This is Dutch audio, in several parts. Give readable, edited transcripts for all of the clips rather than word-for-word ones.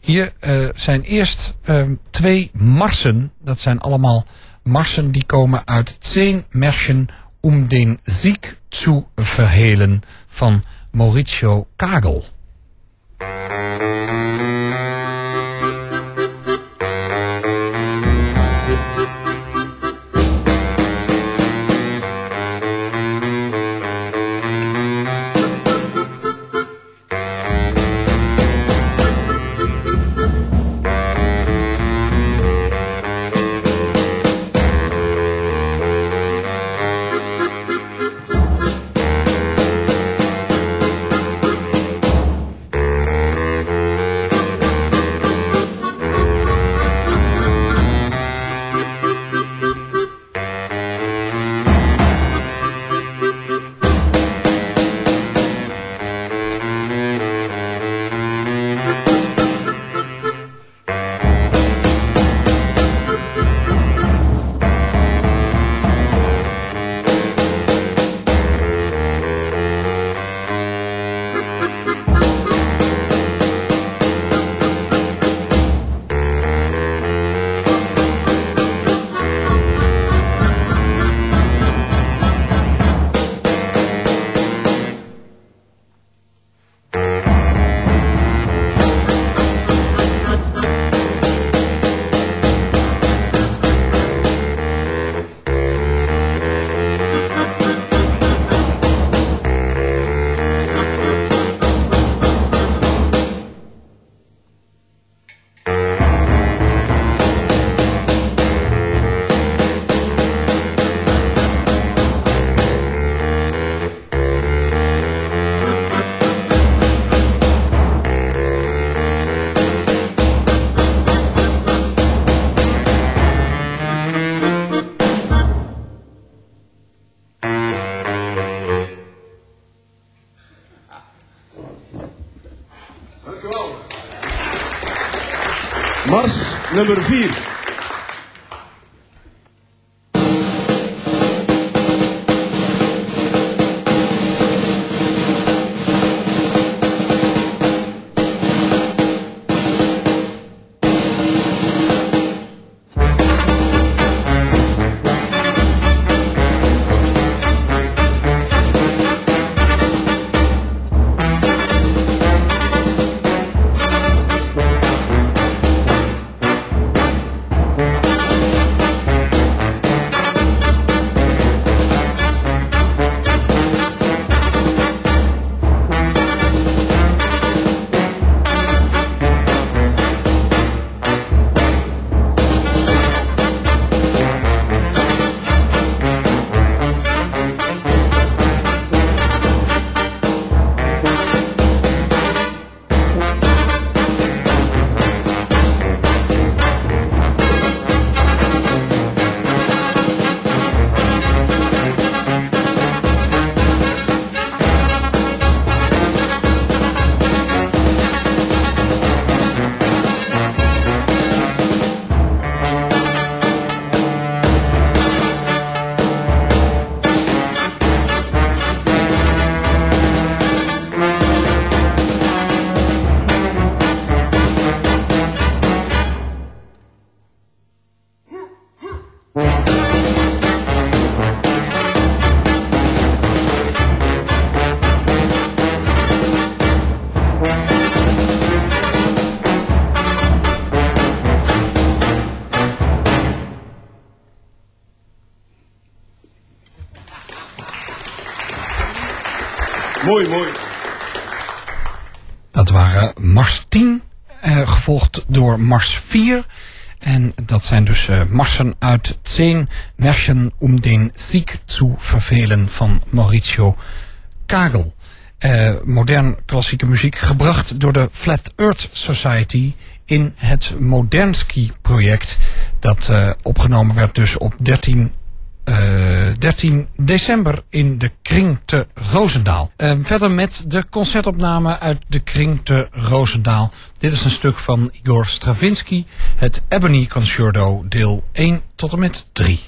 Hier zijn eerst 2 marsen. Dat zijn allemaal marsen die komen uit 10 Märchen den Sieg zu verhelen van Mauricio Kagel. Mars nummer 4. Mooi, mooi. Dat waren Mars 10, gevolgd door Mars 4. En dat zijn dus marsen uit 10 Märchen den Sieg zu vervelen van Mauricio Kagel. Modern klassieke muziek gebracht door de Flat Earth Society in het Modernsky-project. Dat opgenomen werd dus op 13 december in de Kring te Roosendaal. Verder met de concertopname uit de Kring te Roosendaal. Dit is een stuk van Igor Stravinsky, het Ebony Concerto, deel 1 tot en met 3.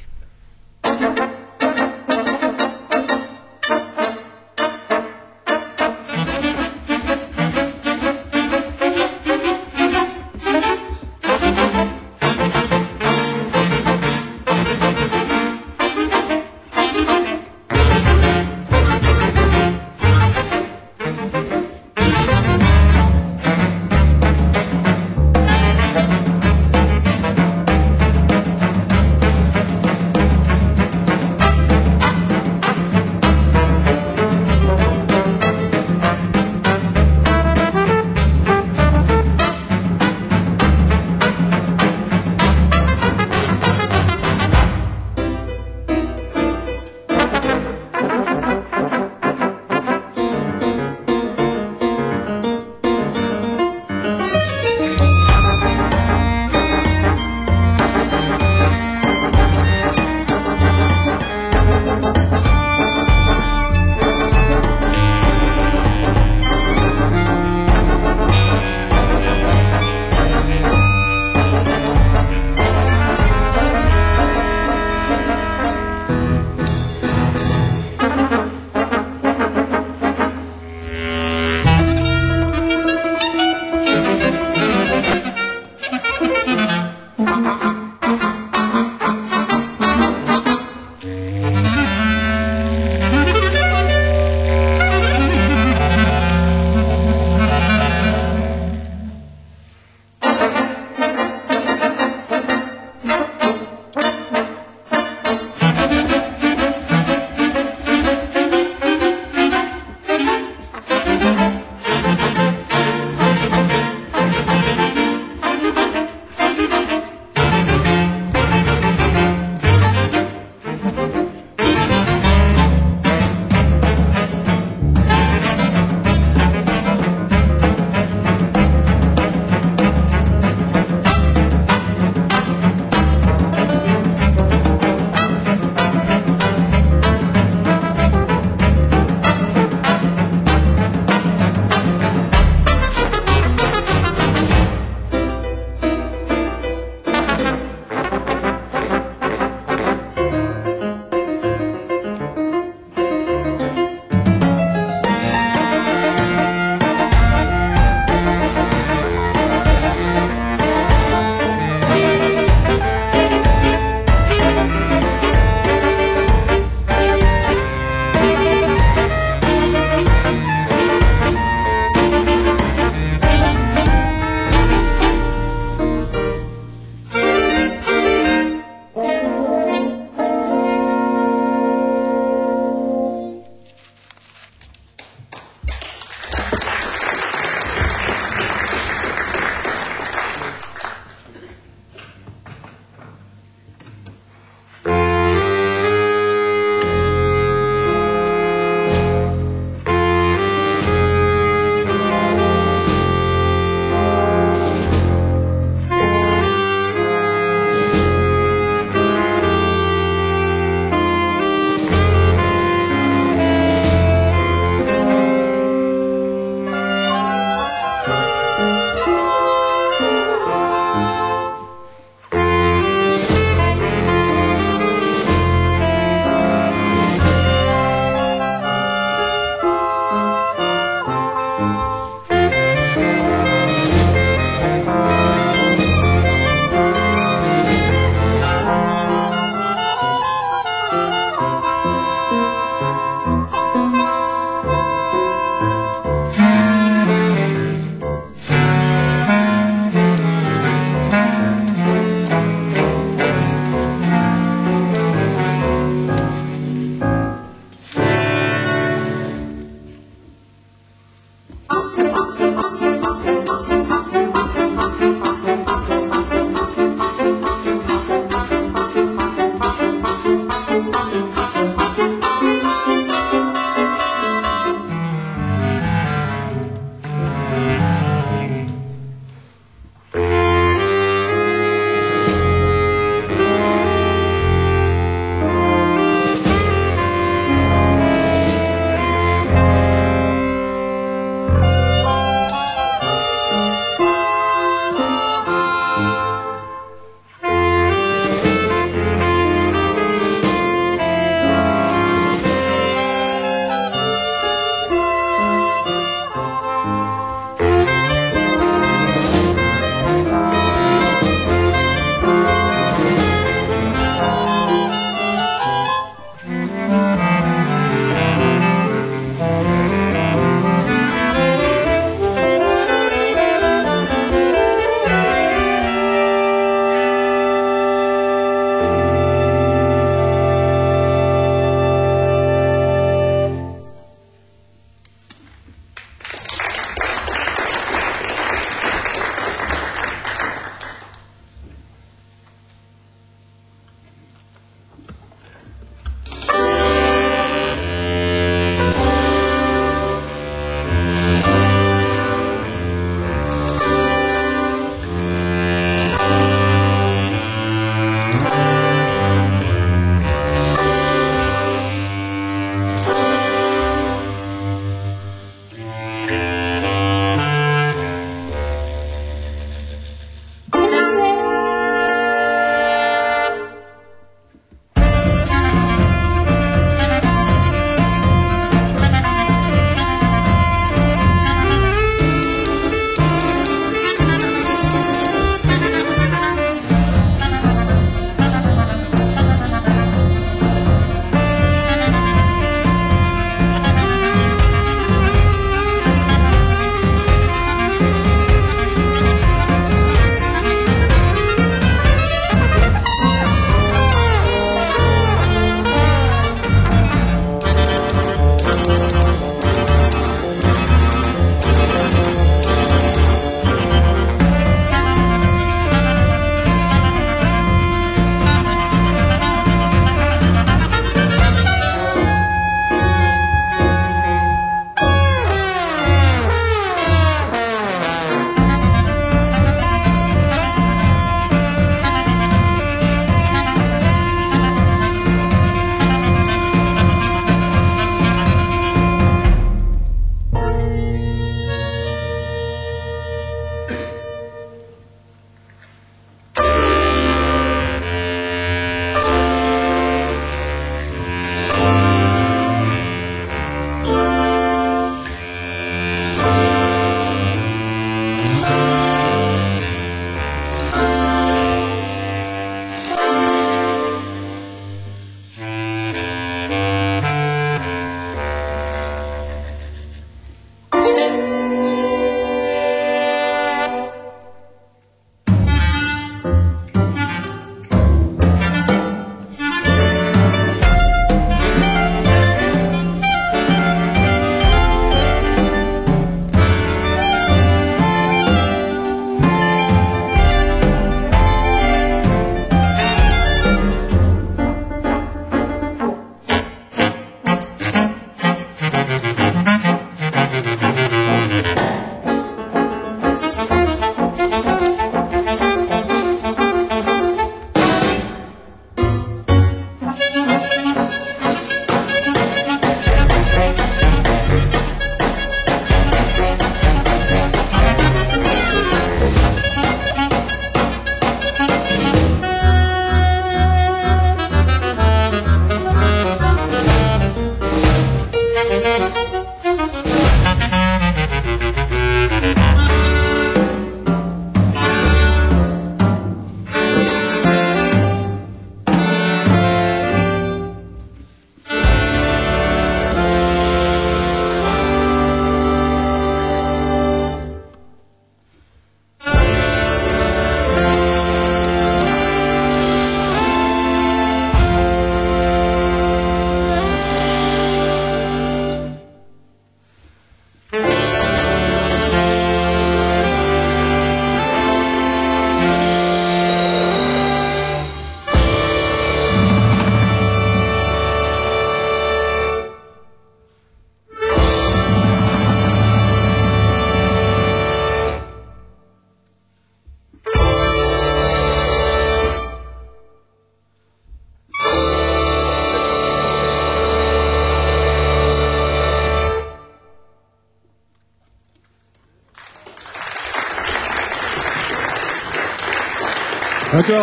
Dank u wel.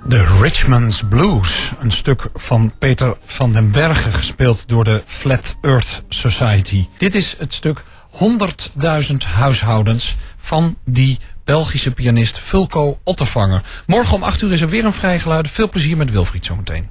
De Richmond's Blues, een stuk van Peter van den Berge, gespeeld door de Flat Earth Society. Dit is het stuk 100.000 huishoudens van die Belgische pianist Fulco Ottervanger. Morgen om 8 uur is er weer een vrijgeluid. Veel plezier met Wilfried zometeen.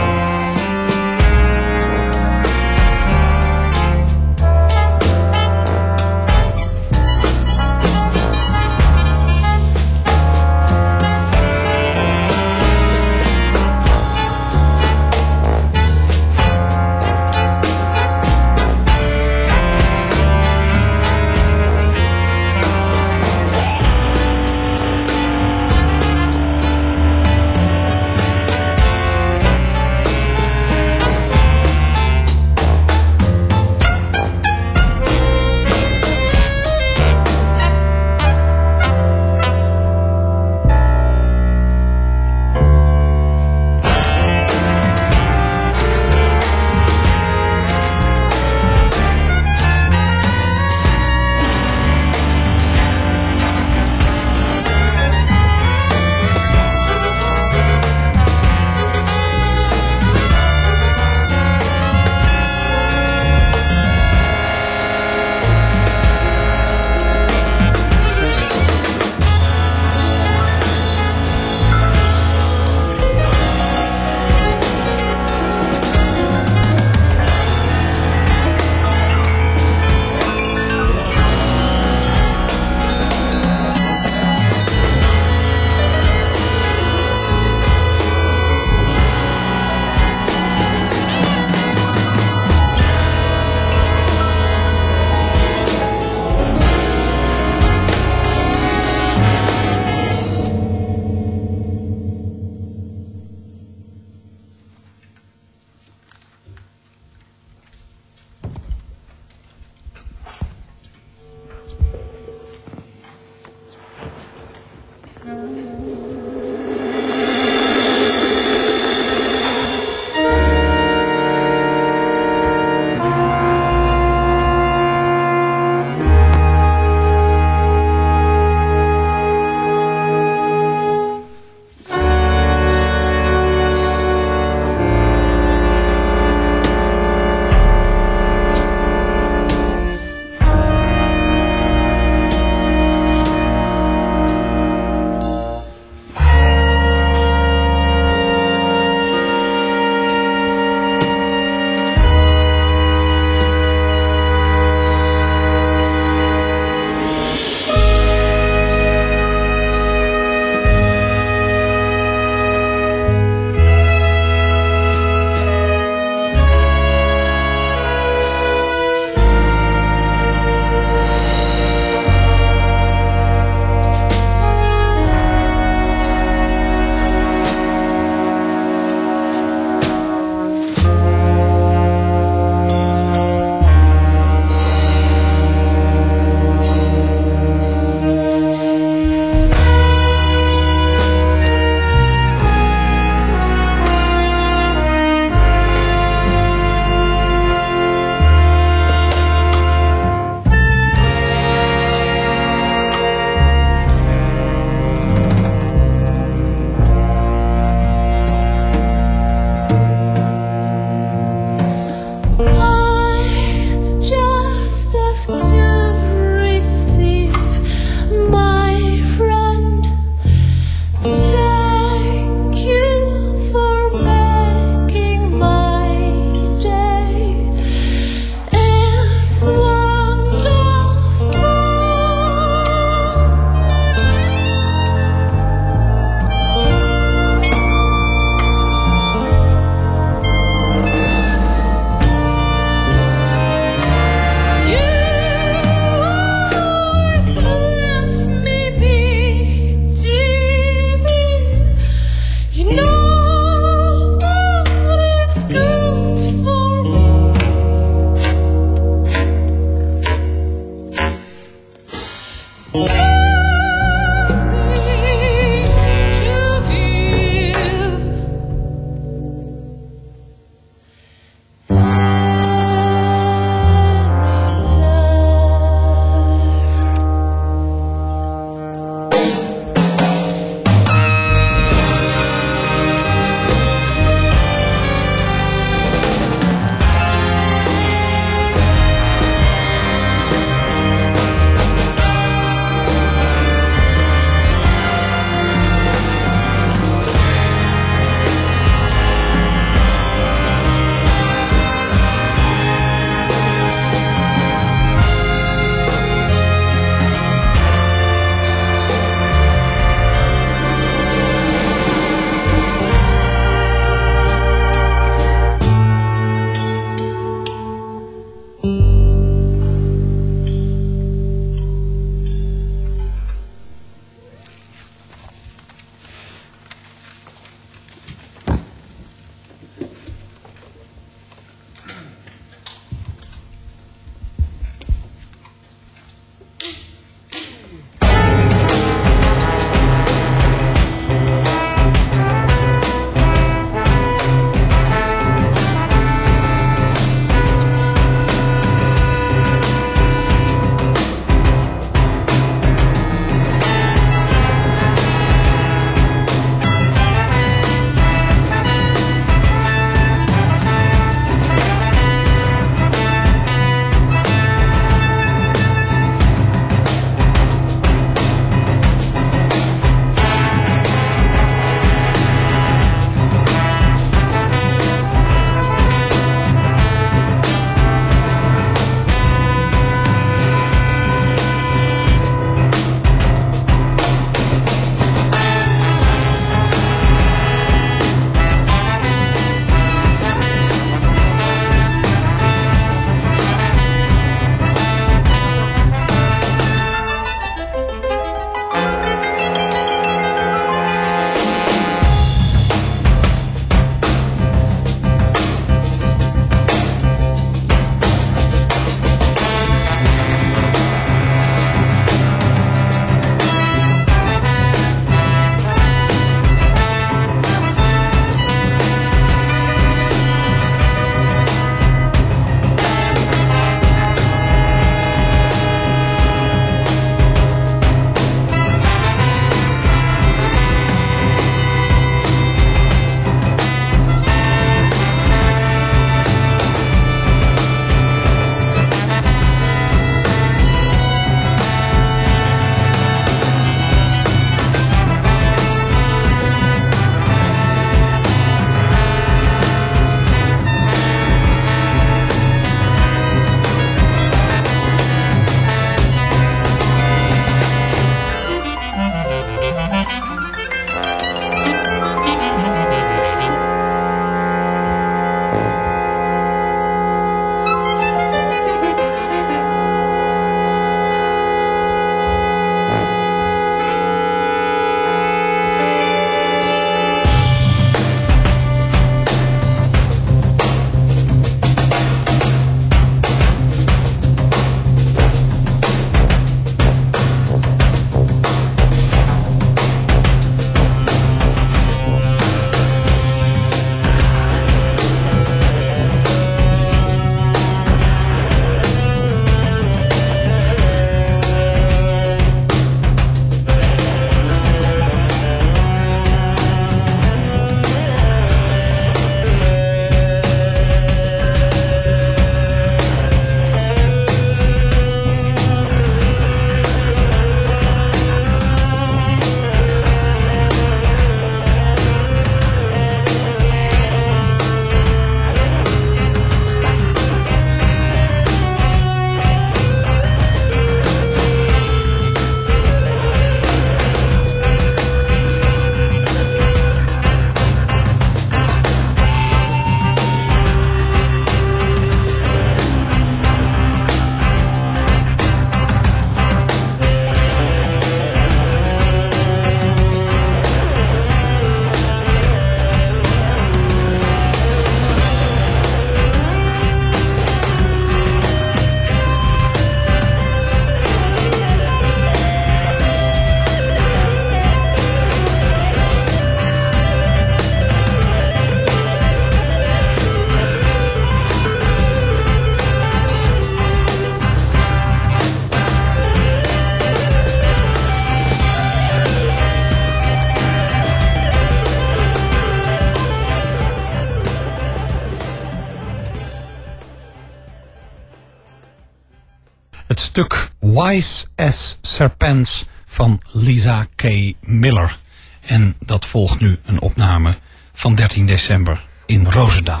stuk Wise as Serpents van Lisa K. Miller. En dat volgt nu een opname van 13 december in Roosendaal.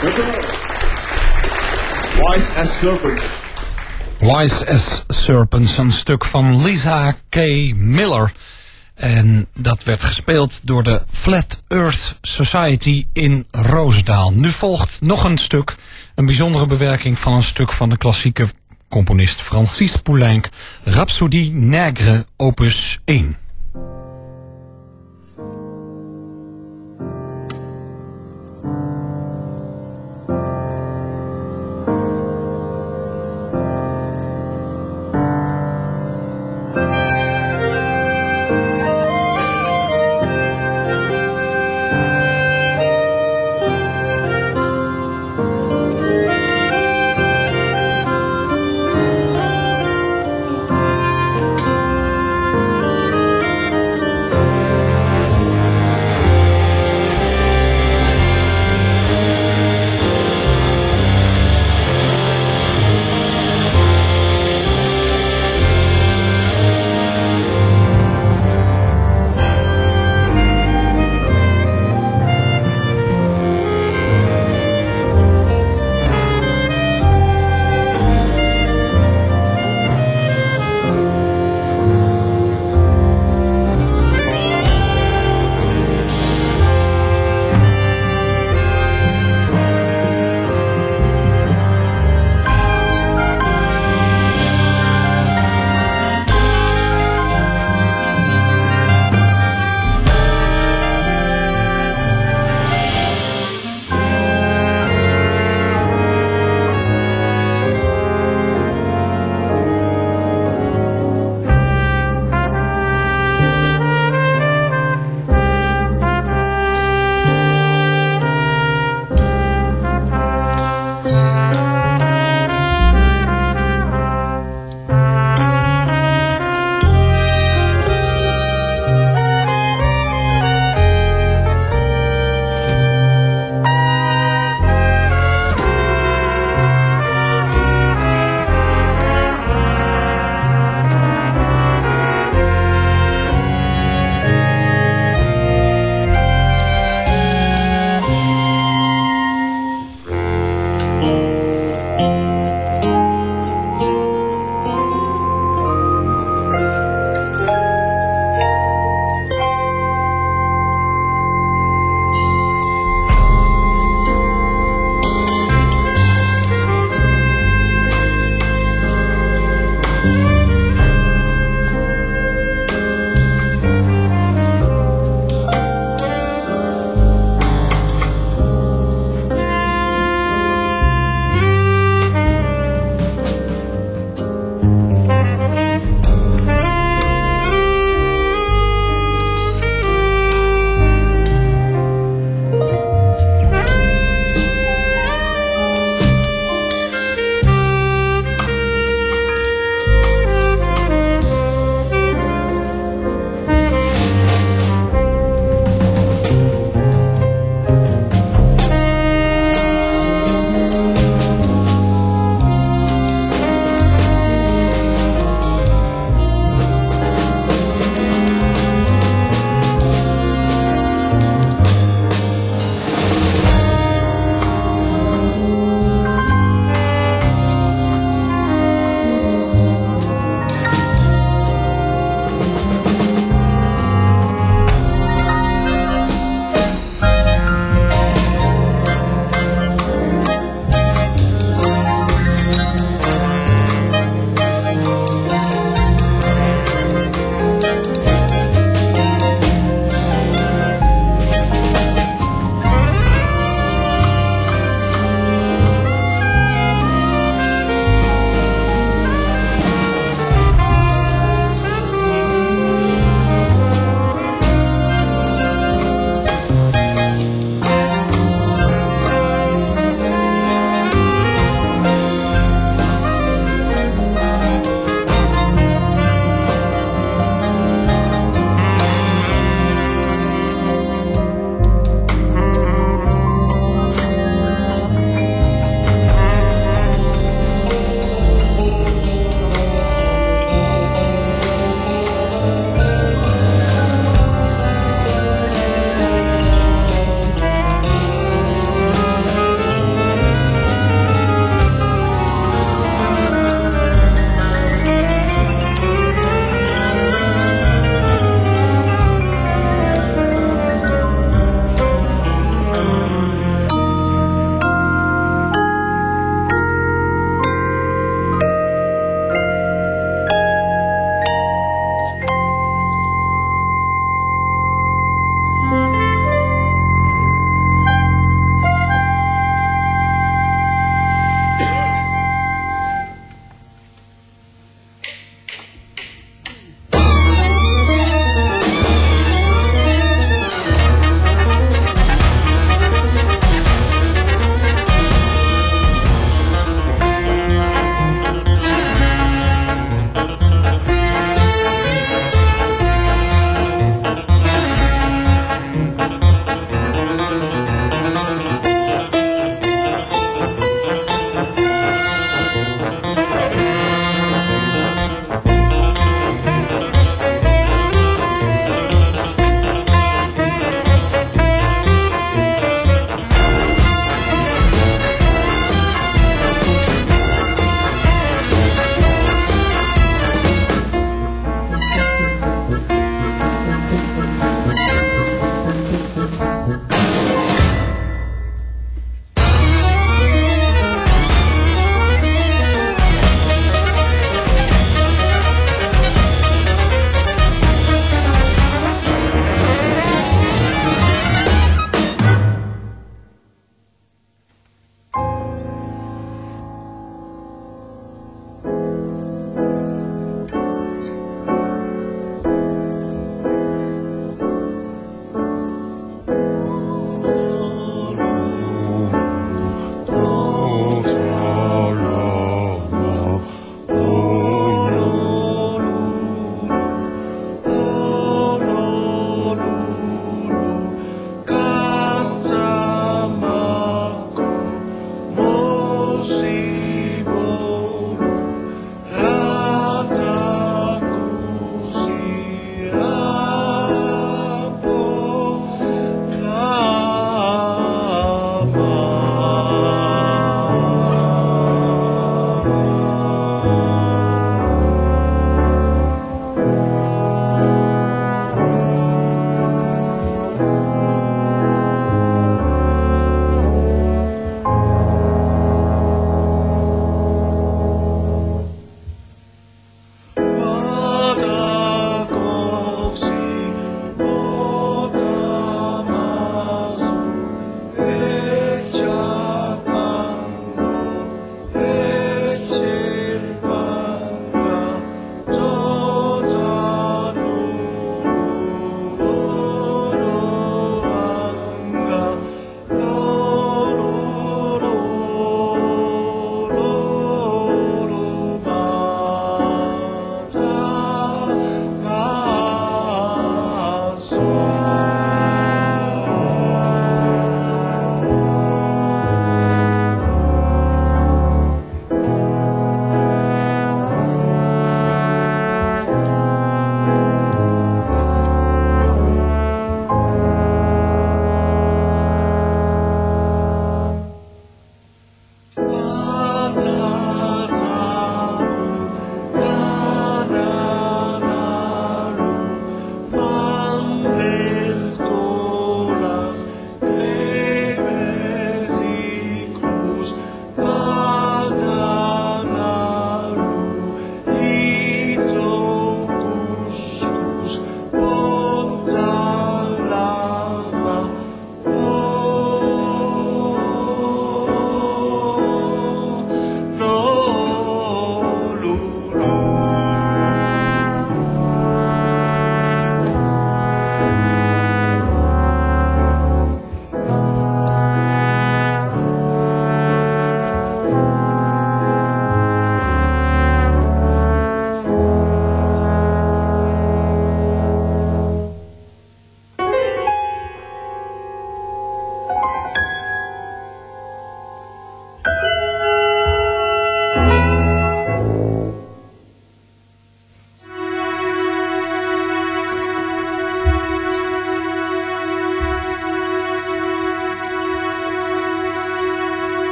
Dank u wel. Wise as Serpents. Wise as Serpents, een stuk van Lisa K. Miller. En dat werd gespeeld door de Flat Earth Society in Roosendaal. Nu volgt nog een stuk, een bijzondere bewerking van een stuk van de klassieke componist Francis Poulenc, Rhapsodie Nègre, opus 1.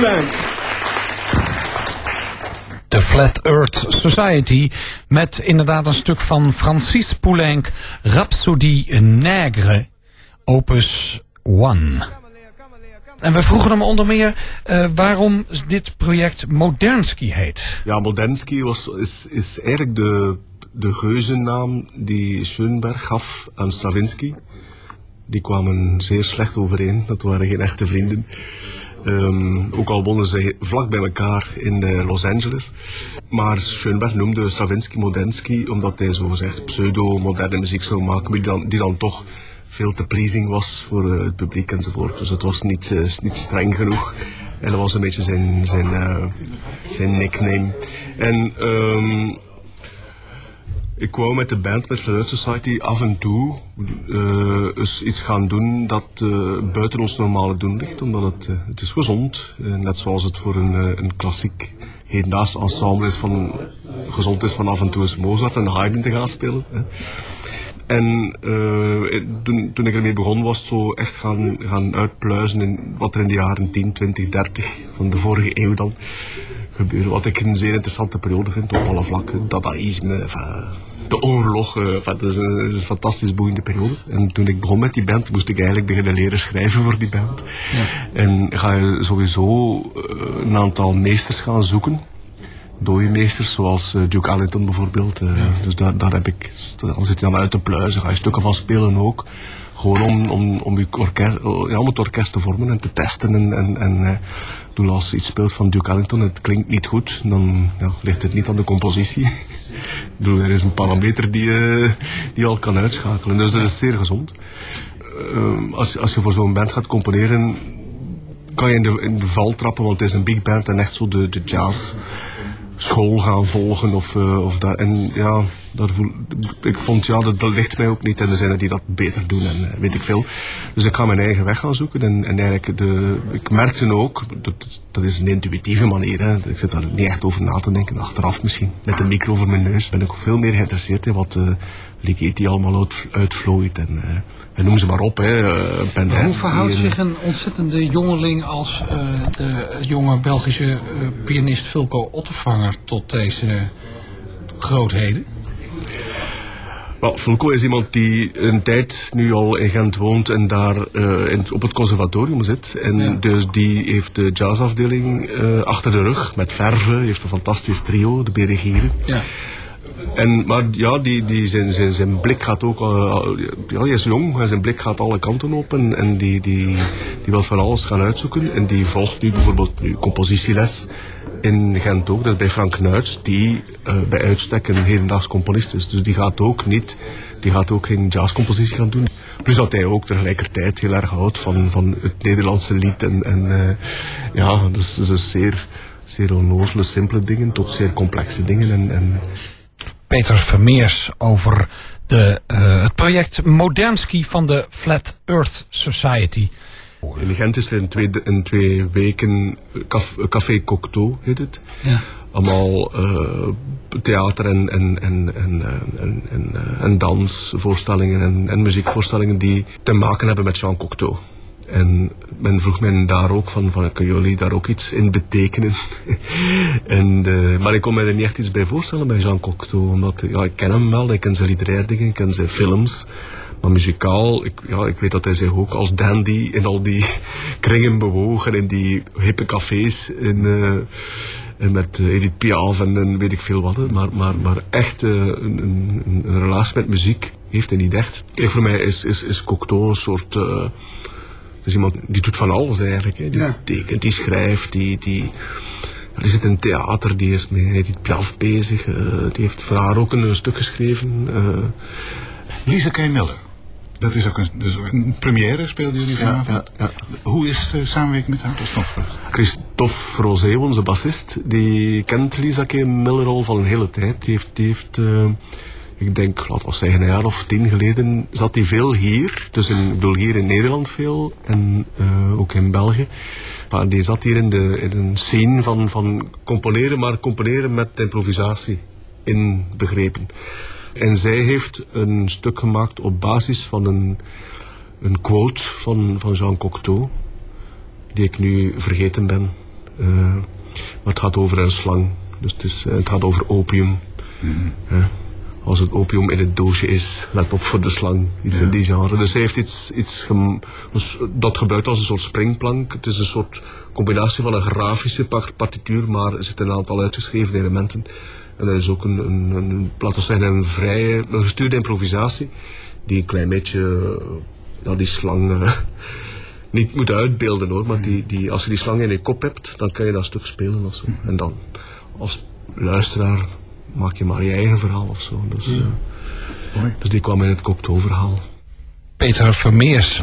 Poulenc. De Flat Earth Society met inderdaad een stuk van Francis Poulenc, Rhapsodie Nègre, opus 1. En we vroegen hem onder meer waarom dit project Modernsky heet. Ja, Modernsky is eigenlijk de geuzennaam die Schoenberg gaf aan Stravinsky. Die kwamen zeer slecht overeen, dat waren geen echte vrienden. Ook al woonden ze vlak bij elkaar in Los Angeles. Maar Schoenberg noemde Stravinsky Modernsky omdat hij zogezegd pseudo-moderne muziek zou maken, die dan toch veel te pleasing was voor het publiek enzovoort. Dus het was niet streng genoeg. En dat was een beetje zijn nickname. En ik wou met de band, met Flat Earth Society, af en toe eens iets gaan doen dat buiten ons normale doen ligt. Omdat het is gezond. Net zoals het voor een klassiek hedendaags ensemble gezond is van af en toe eens Mozart en Haydn te gaan spelen. Hè. En toen ik ermee begon was het zo echt gaan uitpluizen in wat er in de jaren 10, 20, 30 van de vorige eeuw dan gebeurde. Wat ik een zeer interessante periode vind op alle vlakken. Dadaïsme, de oorlog, het is een fantastisch boeiende periode. En toen ik begon met die band moest ik eigenlijk beginnen leren schrijven voor die band. Ja. En ga je sowieso een aantal meesters gaan zoeken. Dode meesters, zoals Duke Ellington bijvoorbeeld. Dus daar heb ik, dan zit je dan uit te pluizen, ga je stukken van spelen ook. Gewoon om het orkest te vormen en te testen. En als je iets speelt van Duke Ellington en het klinkt niet goed, dan ligt het niet aan de compositie. Er is een parameter die je al kan uitschakelen. Dus dat is zeer gezond. Als je voor zo'n band gaat componeren, kan je in de val trappen, want het is een big band en echt zo de jazz school gaan volgen of dat. En ja, ik vond dat ligt mij ook niet en er zijn er die dat beter doen en weet ik veel. Dus ik ga mijn eigen weg gaan zoeken en eigenlijk ik merkte ook, dat is een intuïtieve manier, hè. Ik zit daar niet echt over na te denken, achteraf misschien, met een micro voor mijn neus ben ik veel meer geïnteresseerd in wat Ligeti allemaal uitvlooit en noem ze maar op. Hoe verhoudt zich een ontzettende jongeling als de jonge Belgische pianist Fulco Ottevanger tot deze grootheden? Well, Fulco is iemand die een tijd nu al in Gent woont en daar op het conservatorium zit. En dus die heeft de jazzafdeling achter de rug met Verve, heeft een fantastisch trio, de Beregieren. Ja. Maar ja, zijn blik gaat ook, hij is jong en zijn blik gaat alle kanten op en die wil van alles gaan uitzoeken. En die volgt nu bijvoorbeeld compositieles in Gent ook, dat is bij Frank Nuits, die bij uitstek een hedendaags componist is. Dus die gaat ook geen jazzcompositie gaan doen. Plus dat hij ook tegelijkertijd heel erg houdt van het Nederlandse lied dus het is zeer onnozele, simpele dingen tot zeer complexe dingen en Peter Vermeers over het project Modernsky van de Flat Earth Society. In Gent is er in twee weken Café Cocteau, heet het. Ja. Allemaal theater en dansvoorstellingen en muziekvoorstellingen die te maken hebben met Jean Cocteau. En men vroeg mij daar ook van kunnen jullie daar ook iets in betekenen? Maar ik kon me er niet echt iets bij voorstellen bij Jean Cocteau. Omdat ik ken hem wel, ik ken zijn literaire dingen, ik ken zijn films. Maar muzikaal, ik weet dat hij zich ook als dandy in al die kringen bewoog. En in die hippe cafés en met Edith Piaf en weet ik veel wat. Maar echt een relatie met muziek heeft hij niet echt. Kijk, voor mij is Cocteau een soort dus iemand die doet van alles eigenlijk. Hè. Die tekent, die schrijft, die zit in theater, die is met Edith Piaf bezig. Die heeft voor haar ook een stuk geschreven. Lisa K. Miller. Dat is ook een première, speelde jullie vanavond. Ja. Hoe is de samenwerking met haar tot stand gebracht? Christophe Rosé, onze bassist, die kent Lisa K. Miller al van een hele tijd. Die heeft ik denk, laten we zeggen, een jaar of 10 geleden zat hij veel hier. Dus ik bedoel hier in Nederland veel en ook in België. Maar die zat hier in een scene van componeren, maar componeren met improvisatie inbegrepen. En zij heeft een stuk gemaakt op basis van een quote van Jean Cocteau, die ik nu vergeten ben. Maar het gaat over een slang. Dus het gaat over opium. Als het opium in het doosje is, let op voor de slang. Iets in die genre. Dus hij heeft iets dat gebruikt als een soort springplank. Het is een soort combinatie van een grafische partituur, maar er zitten een aantal uitgeschreven elementen. En er is ook laten we zeggen, een gestuurde improvisatie, die een klein beetje die slang niet moet uitbeelden hoor, maar als je die slang in je kop hebt, dan kan je dat stuk spelen of zo. En dan als luisteraar maak je maar je eigen verhaal of zo. Dus die kwam in het Cocteau-verhaal. Peter Vermeers